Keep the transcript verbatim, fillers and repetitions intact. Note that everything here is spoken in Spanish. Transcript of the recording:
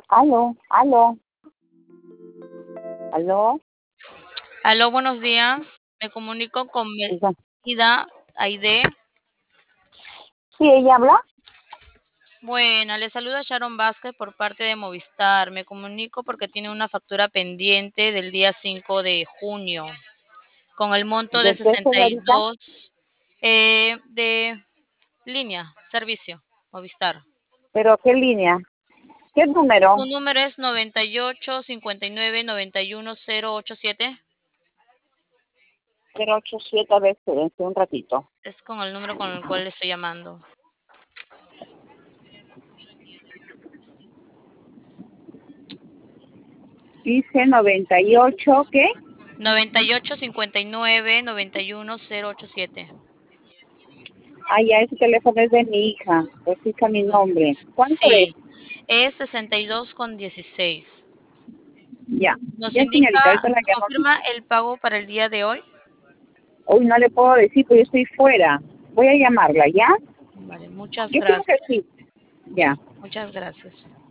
Aló, aló, aló. Aló, buenos días. Me comunico con Diga, Melida Aide. ¿sí ella habla? Bueno, le saluda Sharon Vázquez por parte de Movistar. Me comunico porque tiene una factura pendiente del día cinco de junio con el monto de ¿De qué, sesenta y señorita? dos eh, de línea, servicio, Movistar. ¿Pero qué línea? ¿Qué número? Su número es noventa y ocho cincuenta y nueve noventa y uno cero ochenta y siete. cero ocho siete, a ver, espérense un ratito. Es con el número con el cual le estoy llamando. Dice noventa y ocho, ¿qué? noventa y ocho cincuenta y nueve noventa y uno cero ochenta y siete. Ah, ya, ese teléfono es de mi hija. Pues fija mi nombre. ¿Cuánto es? Sí, es sesenta y dos con dieciséis. Ya, Nos ya, señorita, indica, ahorita la nos llamo. confirma el pago para el día de hoy. Hoy no le puedo decir, pues yo estoy fuera. Voy a llamarla, ¿ya? Vale, muchas Yo creo que gracias. sí. Ya. Muchas gracias.